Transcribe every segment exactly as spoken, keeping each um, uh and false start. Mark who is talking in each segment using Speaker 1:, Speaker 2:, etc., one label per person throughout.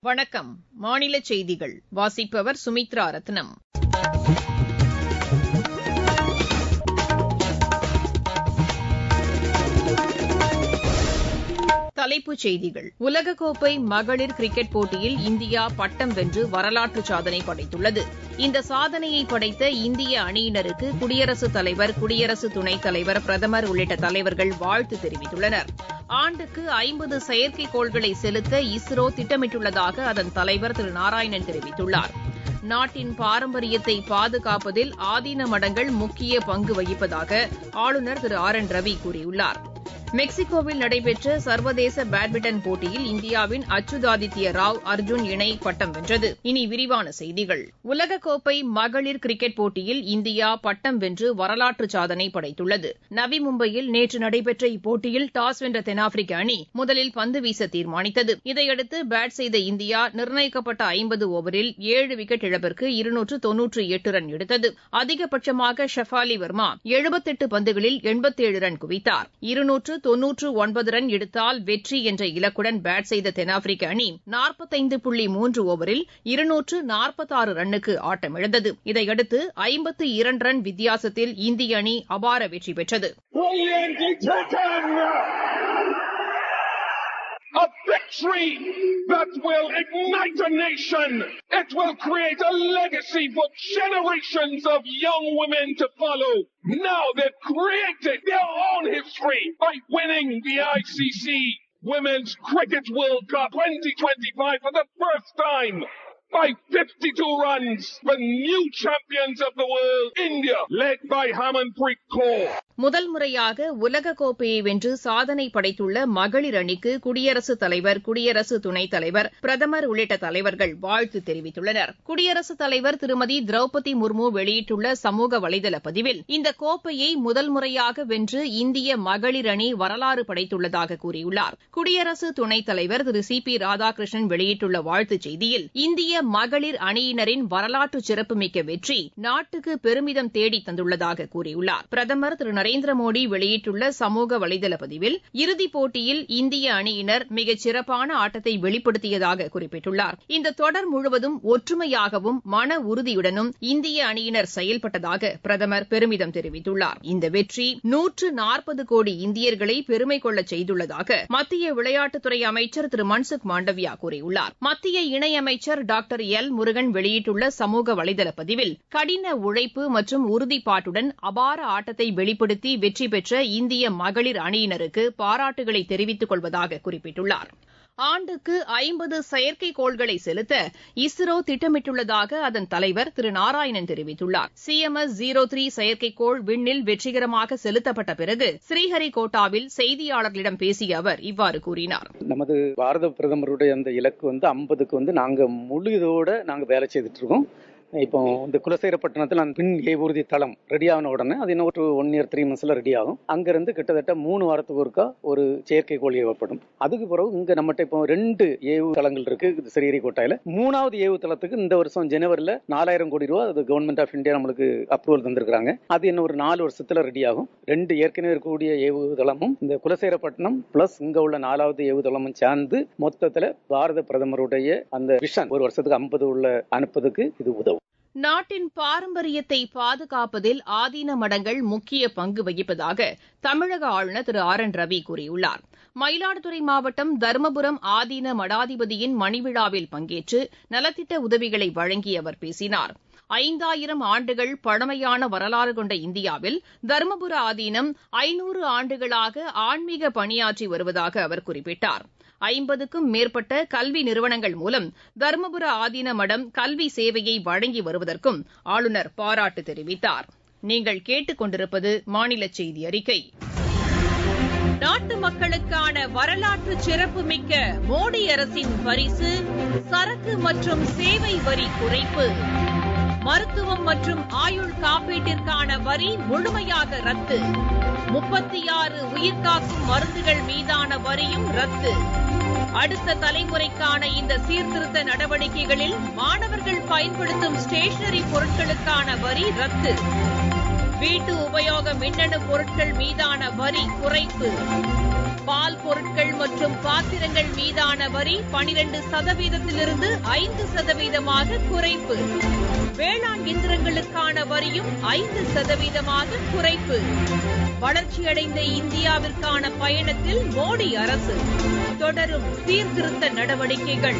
Speaker 1: வணக்கம். மாநில செய்திகள் வாசிப்பவர் சுமித்ரா ரத்னம். தலைப்புச் செய்திகள். உலகக்கோப்பை மகளிர் கிரிக்கெட் போட்டியில் இந்தியா பட்டம் வென்று வரலாற்று சாதனை படைத்துள்ளது. இந்த சாதனையை படைத்த இந்திய அணியினருக்கு குடியரசுத் தலைவர், குடியரசு துணைத் தலைவர், பிரதமர் உள்ளிட்ட தலைவர்கள் வாழ்த்து தெரிவித்துள்ளனர். ஆண்டுக்கு ஐம்பது செயற்கைக்கோள்களை செலுத்த இஸ்ரோ திட்டமிட்டுள்ளதாக அதன் தலைவர் திரு நாராயணன் தெரிவித்துள்ளார். நாட்டின் பாரம்பரியத்தை பாதுகாப்பதில் ஆதீன மடங்கள் முக்கிய பங்கு வகிப்பதாக ஆளுநர் திரு ஆர் என் ரவி கூறியுள்ளார். மெக்சிகோவில் நடைபெற்ற சர்வதேச பேட்மிண்டன் போட்டியில் இந்தியாவின் அச்சுதாதித்ய ராவ் அர்ஜுன் இணை பட்டம் வென்றது. இனி விரிவான செய்திகள். உலகக்கோப்பை மகளிர் கிரிக்கெட் போட்டியில் இந்தியா பட்டம் வென்று வரலாற்று சாதனை படைத்துள்ளது. நவி மும்பையில் நேற்று நடைபெற்ற இப்போட்டியில் டாஸ் வென்ற தென்னாப்பிரிக்க அணி முதலில் பந்து வீச தீர்மானித்தது. இதையடுத்து பேட் செய்த இந்தியா நிர்ணயிக்கப்பட்ட ஐம்பது ஓவரில் ஏழு விக்கெட் இழப்பிற்கு இருநூற்று தொன்னூற்று எட்டு ரன் எடுத்தது. அதிகபட்சமாக ஷெஃபாலி வர்மா எழுபத்தெட்டு பந்துகளில் எண்பத்தேழு ரன் குவித்தார். இருநூற்று தொன்னூற்று ஒன்பது ரன் எடுத்தால் வெற்றி என்ற இலக்குடன் பேட் செய்த தென்னாப்பிரிக்க அணி நாற்பத்தைந்து புள்ளி மூன்று ஓவரில் இருநூற்று நாற்பத்தாறு ரன்னுக்கு ஆட்டமிழந்தது. இதையடுத்து ஐம்பத்து இரண்டு ரன் வித்தியாசத்தில் இந்திய அணி அபார வெற்றி பெற்றது.
Speaker 2: A victory that will ignite a nation. It will create a legacy for generations of young women to follow. Now they've created their own history by winning the I C C Women's Cricket World Cup twenty twenty-five for the first time. By fifty-two runs, the new champions of the world, India, led by Harmanpreet Kaur.
Speaker 1: முதல் முறையாக உலகக்கோப்பையை வென்று சாதனை படைத்துள்ள மகளிர் அணிக்கு குடியரசுத் தலைவர், குடியரசு துணைத் தலைவர், பிரதமர் உள்ளிட்ட தலைவர்கள் வாழ்த்து தெரிவித்துள்ளனர். குடியரசுத் தலைவர் திருமதி திரௌபதி முர்மு வெளியிட்டுள்ள சமூக வலைதள பதிவில் இந்த கோப்பையை முதல் முறையாக வென்று இந்திய மகளிர் அணி வரலாறு படைத்துள்ளதாக கூறியுள்ளார். குடியரசு துணைத் தலைவர் திரு சி பி ராதாகிருஷ்ணன் வெளியிட்டுள்ள வாழ்த்துச் செய்தியில் இந்திய மகளிர் அணியினரின் வரலாற்று சிறப்புமிக்க வெற்றி நாட்டுக்கு பெருமிதம் தேடித் தந்துள்ளதாக கூறியுள்ளார். பிரதமர் திரு நரேந்திர மோடி வெளியிட்டுள்ள சமூக வலைதள பதிவில் இறுதிப் போட்டியில் இந்திய அணியினர் மிகச் சிறப்பான ஆட்டத்தை வெளிப்படுத்தியதாக குறிப்பிட்டுள்ளார். இந்த தொடர் முழுவதும் ஒற்றுமையாகவும் மன உறுதியுடனும் இந்திய அணியினர் செயல்பட்டதாக பிரதமர் பெருமிதம் தெரிவித்துள்ளார். இந்த வெற்றி நூற்று நாற்பது கோடி இந்தியர்களை பெருமை கொள்ளச் செய்துள்ளதாக மத்திய விளையாட்டுத்துறை அமைச்சர் திரு மன்சுக் மாண்டவியா கூறியுள்ளார். மத்திய இணையமைச்சர் டாக்டர் எல் முருகன் வெளியிட்டுள்ள சமூக வலைதள பதிவில் கடின உழைப்பு மற்றும் உறுதிப்பாட்டுடன் அபார ஆட்டத்தை வெளிப்படுத்தி வெற்றி பெற்ற இந்திய மகளிர் அணியினருக்கு பாராட்டுகளை தெரிவித்துக் கொள்வதாக குறிப்பிட்டுள்ளார். ஆண்டுக்கு ஐம்பது செயற்கைக்கோள்களை செலுத்த இஸ்ரோ திட்டமிட்டுள்ளதாக அதன் தலைவர் திரு நாராயணன் தெரிவித்துள்ளார். C M S zero three செயற்கைக்கோள் விண்ணில் வெற்றிகரமாக செலுத்தப்பட்ட பிறகு ஸ்ரீஹரிகோட்டாவில் செய்தியாளர்களிடம் பேசிய அவர் இவ்வாறு கூறினார்.
Speaker 3: நமது பாரத பிரதமருடைய அந்த இலக்கு வந்து ஐம்பதுக்கு வந்து நாங்க முழு இதோட நாங்க வேலை செய்துட்டு இருக்கோம். இப்போ இந்த குலசேகரப்பட்டினத்தில் அந்த பின் ஏவூர்தி தளம் ரெடி ஆன உடனே அது இன்னும் ஒரு ஒன் இயர் த்ரீ மந்த்ஸ்ல ரெடி ஆகும். அங்கிருந்து கிட்டத்தட்ட மூணு வாரத்துக்கு ஒருக்கா ஒரு செயற்கைக்கோள் ஏவப்படும். அதுக்கு பிறகு இங்க நம்மகிட்ட இப்போ ரெண்டு ஏவு தளங்கள் இருக்கு ஸ்ரீஹரிகோட்டாயில. மூணாவது ஏவு தளத்துக்கு இந்த வருஷம் ஜனவரில நாலாயிரம் கோடி ரூபாய் அது கவர்மெண்ட் ஆஃப் இந்தியா நம்மளுக்கு அப்ரூவல் தந்திருக்காங்க. அது இன்னும் ஒரு நாலு வருஷத்துல ரெடி ஆகும். ரெண்டு ஏற்கனவே இருக்கக்கூடிய ஏவு தளமும் இந்த குலசேகரப்பட்டினம் பிளஸ் இங்க உள்ள நாலாவது ஏவு தளமும் சேர்ந்து மொத்தத்துல பாரத பிரதமருடைய அந்த விஷன் ஒரு வருஷத்துக்கு ஐம்பது உள்ள அனுப்புறதுக்கு இது உதவும்.
Speaker 1: நாட்டின் பாரம்பரியத்தை பாதுகாப்பதில் ஆதீன மடங்கள் முக்கிய பங்கு வகிப்பதாக தமிழக ஆளுநர் திரு ஆர் என் ரவி கூறியுள்ளார். மயிலாடுதுறை மாவட்டம் தருமபுரம் ஆதீன மடாதிபதியின் மணிவிழாவில் பங்கேற்று நலத்திட்ட உதவிகளை வழங்கி அவர் பேசினார். ஐந்தாயிரம் ஆண்டுகள் பழமையான வரலாறு கொண்ட இந்தியாவில் தருமபுர ஆதீனம் ஐநூறு ஆண்டுகளாக ஆன்மீக பணியாற்றி வருவதாக அவர் குறிப்பிட்டார். ஐம்பதுக்கும் மேற்பட்ட கல்வி நிறுவனங்கள் மூலம் தருமபுர ஆதீன மடம் கல்வி சேவையை வழங்கி வருவதற்கும் ஆளுநர் பாராட்டு தெரிவித்தார். நீங்கள் கேட்டுக் கொண்டிருப்பது மாநில செய்தி அறிக்கை. நாட்டு மக்களுக்கான வரலாற்று சிறப்புமிக்க மோடி அரசின் பரிசு சரக்கு மற்றும் சேவை வரி குறைப்பு. மருத்துவம் மற்றும் ஆயுள் காப்பீட்டிற்கான வரி முழுமையாக ரத்து. முப்பத்தி ஆறு உயிர்காக்கும் மருந்துகள் மீதான வரியும் ரத்து. அடுத்த தலைமுறைக்கான இந்த சீர்திருத்த நடவடிக்கைகளில் மாணவர்கள் பயன்படுத்தும் ஸ்டேஷனரி பொருட்களுக்கான வரி ரத்து. வீட்டு உபயோக மின்னணு பொருட்கள் மீதான வரி குறைப்பு. பால் பொருட்கள் மற்றும் பாத்திரங்கள் மீதான வரி பனிரெண்டு சதவீதத்திலிருந்து ஐந்து சதவீதமாக குறைப்பு. வேளாண் இயந்திரங்களுக்கான வரியும் ஐந்து சதவீதமாக குறைப்பு. வளர்ச்சியடைந்த இந்தியாவிற்கான பயணத்தில் மோடி அரசு தொடரும் சீர்திருத்த நடவடிக்கைகள்.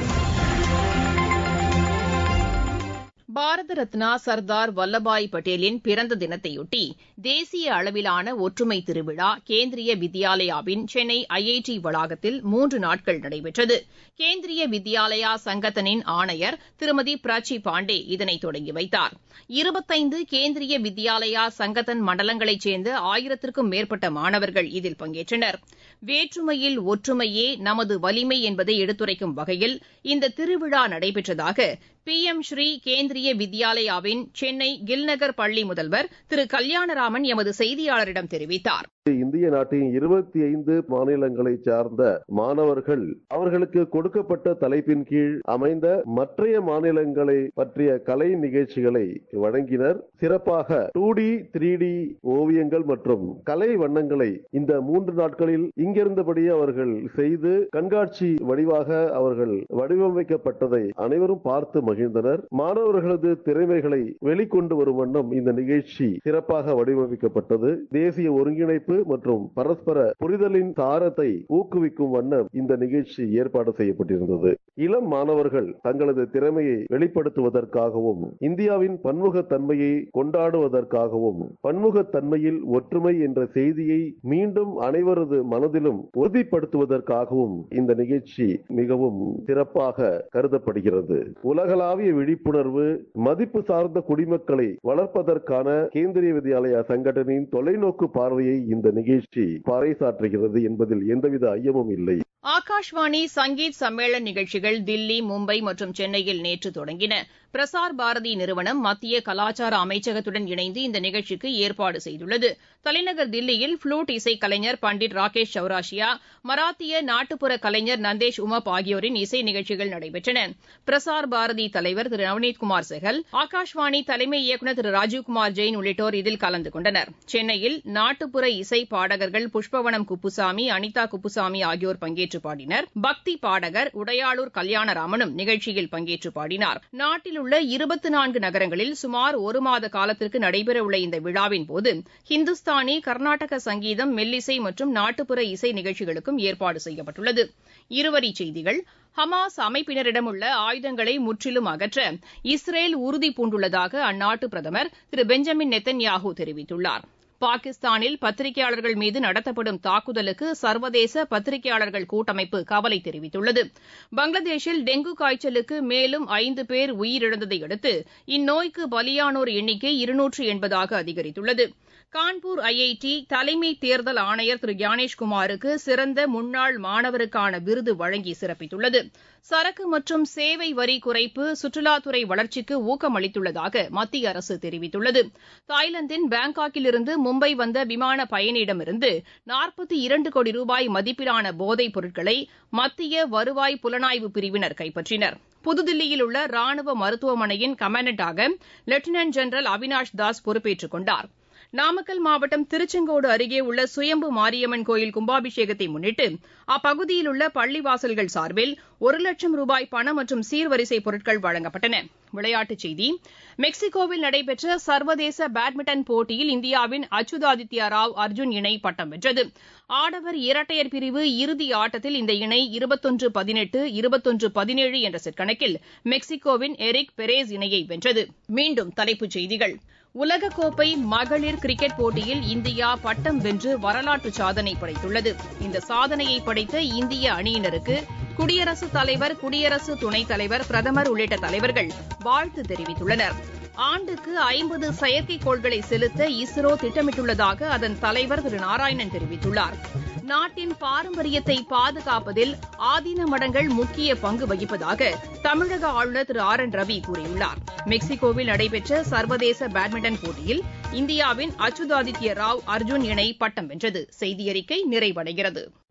Speaker 1: பாரத ரத்னா சர்தார் வல்லபாய் பட்டேலின் பிறந்த தினத்தையொட்டி தேசிய அளவிலான ஒற்றுமை திருவிழா கேந்திரிய வித்யாலயாவின் சென்னை ஐ ஐ டி வளாகத்தில் மூன்று நாட்கள் நடைபெற்றது. கேந்திரிய வித்யாலயா சங்கத்தனின் ஆணையர் திருமதி பிராச்சி பாண்டே இதனை தொடங்கி வைத்தார். இருபத்தைந்து கேந்திரிய வித்யாலயா சங்கத்தன் மண்டலங்களைச் சேர்ந்த ஆயிரத்திற்கும் மேற்பட்ட மாணவர்கள் இதில் பங்கேற்றனர். வேற்றுமையில் ஒற்றுமையே நமது வலிமை என்பதை எடுத்துரைக்கும் வகையில் இந்த திருவிழா நடைபெற்றதாக பி எம் ஸ்ரீ கேந்திரிய வித்யாலயாவின் சென்னை கில்நகர் பள்ளி முதல்வர் திரு கல்யாணராமன் எமது செய்தியாளரிடம் தெரிவித்தார்.
Speaker 4: இந்திய நாட்டின் இருபத்தி ஐந்து மாநிலங்களை சார்ந்த மாணவர்கள் அவர்களுக்கு கொடுக்கப்பட்ட தலைப்பின் கீழ் அமைந்த மற்றைய மாநிலங்களை பற்றிய கலை நிகழ்ச்சிகளை வழங்கினர். சிறப்பாக டூ டி த்ரீ டி ஓவியங்கள் மற்றும் கலை வண்ணங்களை இந்த மூன்று நாட்களில் இங்கிருந்தபடியே அவர்கள் செய்து கண்காட்சி வடிவாக அவர்கள் வடிவமைக்கப்பட்டதை அனைவரும் பார்த்து மகிழ்ந்தனர். மாணவர்களது திறமைகளை வெளிக்கொண்டு வரும் வண்ணம் இந்த நிகழ்ச்சி சிறப்பாக வடிவமைக்கப்பட்டது. தேசிய ஒருங்கிணைப்பு மற்றும் பரஸ்பர புரிதலின் தாரத்தை ஊக்குவிக்கும் வண்ணம் இந்த நிகழ்ச்சி ஏற்பாடு செய்யப்பட்டிருந்தது. இளம் மாணவர்கள் தங்களது திறமையை வெளிப்படுத்துவதற்காகவும் இந்தியாவின் பன்முகத்தன்மையை கொண்டாடுவதற்காகவும் பன்முகத்தன்மையில் ஒற்றுமை என்ற செய்தியை மீண்டும் அனைவரது மனதிலும் உறுதிப்படுத்துவதற்காகவும் இந்த நிகழ்ச்சி மிகவும் சிறப்பாக கருதப்படுகிறது. உலகளாவிய விழிப்புணர்வு மதிப்பு சார்ந்த குடிமக்களை வளர்ப்பதற்கான கேந்திரிய வித்யாலயா சங்கடனின் தொலைநோக்கு பார்வையை இந்த நிகழ்ச்சி பறைசாற்றுகிறது என்பதில் எந்தவித ஐயமும் இல்லை.
Speaker 1: ஆகாஷ்வாணி சங்கீத் சம்மேளன் நிகழ்ச்சிகள் தில்லி, மும்பை மற்றும் சென்னையில் நேற்று தொடங்கின. பிரசார் பாரதி நிறுவனம் மத்திய கலாச்சார அமைச்சகத்துடன் இணைந்து இந்த நிகழ்ச்சிக்கு ஏற்பாடு செய்துள்ளது. தலைநகர் தில்லியில் புளூட் இசைக்கலைஞர் பண்டிட் ராகேஷ் சௌராஷியா, மராத்திய நாட்டுப்புற கலைஞர் நந்தேஷ் உமப் ஆகியோரின் இசை நிகழ்ச்சிகள் நடைபெற்றன. பிரசார் பாரதி தலைவர் திரு நவநீத்குமார் செகல், ஆகாஷ்வாணி தலைமை இயக்குநர் திரு ராஜீவ்குமார் ஜெயின் உள்ளிட்டோர் இதில் கலந்து கொண்டனர். சென்னையில் நாட்டுப்புற இசை பாடகர்கள் புஷ்பவனம் குப்புசாமி, அனிதா குப்புசாமி ஆகியோர் பங்கேற்று பாடினர். பக்தி பாடகர் உடையாளூர் கல்யாணராமனும் நிகழ்ச்சியில் பங்கேற்று பாடினார். நாட்டில் உள்ள இருபத்தி நான்கு நகரங்களில் சுமார் ஒரு மாத காலத்திற்கு நடைபெறவுள்ள இந்த விழாவின் போது ஹிந்துஸ்தானி, கர்நாடக சங்கீதம், மெல்லிசை மற்றும் நாட்டுப்புற இசை நிகழ்ச்சிகளுக்கும் ஏற்பாடு செய்யப்பட்டுள்ளது. இருவரிச் செய்திகள். ஹமாஸ் அமைப்பினரிடம் உள்ள ஆயுதங்களை முற்றிலும் அகற்ற இஸ்ரேல் உறுதி பூண்டுள்ளதாக அந்நாட்டு பிரதமர் திரு பெஞ்சமின் நெத்தன்யாஹூ தெரிவித்துள்ளார். பாகிஸ்தானில் பத்திரிகையாளர்கள் மீது நடத்தப்படும் தாக்குதலுக்கு சர்வதேச பத்திரிகையாளர்கள் கூட்டமைப்பு கவலை தெரிவித்துள்ளது. பங்களாதேஷில் டெங்கு காய்ச்சலுக்கு மேலும் ஐந்து பேர் உயிரிழந்ததை அடுத்து இந்நோய்க்கு பலியானோர் எண்ணிக்கை இருநூற்று எண்பதாக அதிகரித்துள்ளது. கான்பூர் ஐ ஐ டி தலைமை தேர்தல் ஆணையர் திரு ஞானேஷ்குமாருக்கு சிறந்த முன்னாள் மாணவருக்கான விருது வழங்கி சிறப்பித்துள்ளது. சரக்கு மற்றும் சேவை வரி குறைப்பு சுற்றுலாத்துறை வளர்ச்சிக்கு ஊக்கமளித்துள்ளதாக மத்திய அரசு தெரிவித்துள்ளது. தாய்லாந்தின் பாங்காக்கிலிருந்து மும்பை வந்த விமான பயணியிடமிருந்து நாற்பத்தி இரண்டு கோடி ரூபாய் மதிப்பிலான போதைப் பொருட்களை மத்திய வருவாய் புலனாய்வு பிரிவினர் கைப்பற்றினர். புதுதில்லியில் உள்ள ராணுவ மருத்துவமனையின் கமாண்டண்டாக லெப்டினன்ட் ஜெனரல் அவினாஷ் தாஸ் பொறுப்பேற்றுக் கொண்டார். நாமக்கல் மாவட்டம் திருச்செங்கோடு அருகே உள்ள சுயம்பு மாரியம்மன் கோயில் கும்பாபிஷேகத்தை முன்னிட்டு அப்பகுதியில் உள்ள பள்ளிவாசல்கள் சார்பில் ஒரு லட்சம் ரூபாய் பணம் மற்றும் சீர்வரிசை பொருட்கள் வழங்கப்பட்டன. விளையாட்டுச் செய்தி. மெக்சிகோவில் நடைபெற்ற சர்வதேச பேட்மிண்டன் போட்டியில் இந்தியாவின் அச்சுதாதித்யா ராவ் அர்ஜுன் இணை பட்டம் வென்றது. ஆடவர் இரட்டையர் பிரிவு இறுதி ஆட்டத்தில் இந்த இணை இருபத்தொன்று பதினெட்டு இருபத்தொன்று பதினேழு என்ற செட் கணக்கில் மெக்சிகோவின் எரிக் பெரேஸ் இணையை வென்றது. மீண்டும் தலைப்புச் செய்திகள். உலகக்கோப்பை மகளிர் கிரிக்கெட் போட்டியில் இந்தியா பட்டம் வென்று வரலாற்று சாதனை படைத்துள்ளது. இந்த சாதனையை படைத்த இந்திய அணியினருக்கு குடியரசுத் தலைவர், குடியரசு துணைத் தலைவர், பிரதமர் உள்ளிட்ட தலைவர்கள் வாழ்த்து தெரிவித்துள்ளனர். ஆண்டுக்கு ஐம்பது செயற்கைக்கோள்களை செலுத்த இஸ்ரோ திட்டமிட்டுள்ளதாக அதன் தலைவர் திரு நாராயணன் தெரிவித்துள்ளார். நாட்டின் பாரம்பரியத்தை பாதுகாப்பதில் ஆதீன மடங்கள் முக்கிய பங்கு வகிப்பதாக தமிழக ஆளுநர் திரு ஆர் என் ரவி கூறியுள்ளார். மெக்சிகோவில் நடைபெற்ற சர்வதேச பேட்மிண்டன் போட்டியில் இந்தியாவின் அச்சுதாதித்ய ராவ் அர்ஜுன் இணை பட்டம் வென்றது. செய்தியறிக்கை நிறைவடைகிறது.